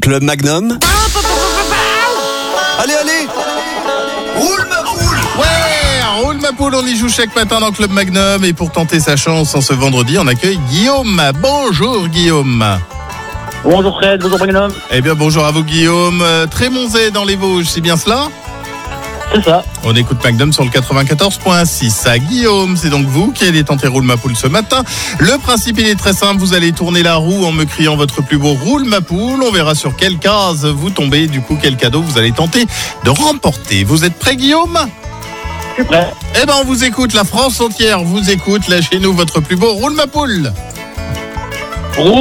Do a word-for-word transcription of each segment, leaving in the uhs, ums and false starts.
Club Magnum. Allez, allez, roule ma poule. Ouais, roule ma poule, on y joue chaque matin dans Club Magnum. Et pour tenter sa chance en ce vendredi, on accueille Guillaume. Bonjour Guillaume. Bonjour Fred, bonjour Magnum. Eh bien bonjour à vous Guillaume. Trémonzé dans les Vosges, c'est bien cela ? C'est ça. On écoute Magnum sur le quatre-vingt-quatorze point six. À Guillaume, c'est donc vous qui allez tenter roule ma poule ce matin. Le principe il est très simple, vous allez tourner la roue en me criant votre plus beau roule ma poule. On verra sur quelle case vous tombez, du coup quel cadeau vous allez tenter de remporter. Vous êtes prêt Guillaume ? Je suis prêt. Eh ben on vous écoute, la France entière vous écoute. Lâchez-nous votre plus beau roule ma poule. Roule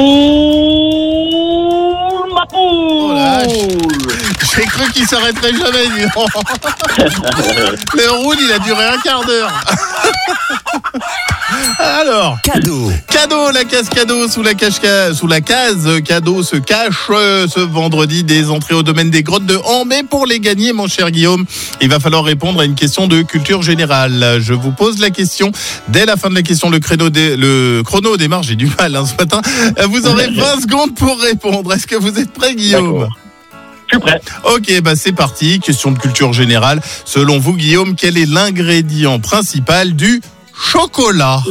ma poule. Oh la vache. J'ai cru qu'il s'arrêterait jamais. Le roule, il a duré un quart d'heure. Alors, Cadeau. cadeau, la case cadeau sous la cage sous la case cadeau se cache euh, ce vendredi des entrées au domaine des grottes de Han. Mais pour les gagner, mon cher Guillaume, il va falloir répondre à une question de culture générale. Je vous pose la question. Dès la fin de la question, le chrono, dé, le chrono démarre. J'ai du mal hein, ce matin. Vous aurez vingt secondes pour répondre. Est-ce que vous êtes prêt, Guillaume ? D'accord. Je suis prêt. Ok, bah c'est parti. Question de culture générale. Selon vous, Guillaume, quel est l'ingrédient principal du chocolat?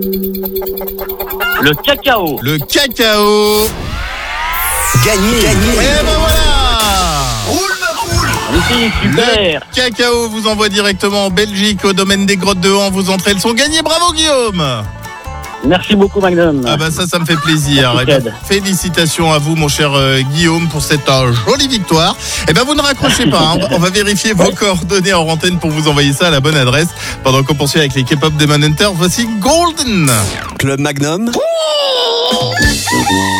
Le cacao. Le cacao. Gagné. Gagné. Et ben voilà. Roule ma poule. Merci, super. Le cacao vous envoie directement en Belgique au domaine des grottes de Han. Vos entrées elles sont gagnées. Bravo Guillaume. Merci beaucoup Magnum. Ah bah ça, ça me fait plaisir. Merci, Eh ben, Fred. félicitations à vous, mon cher euh, Guillaume, pour cette euh, jolie victoire. Eh ben, vous ne raccrochez pas. Hein. On va vérifier vos coordonnées en antenne pour vous envoyer ça à la bonne adresse. Pendant qu'on poursuit avec les K-pop Demon Hunter, voici Golden. Club Magnum.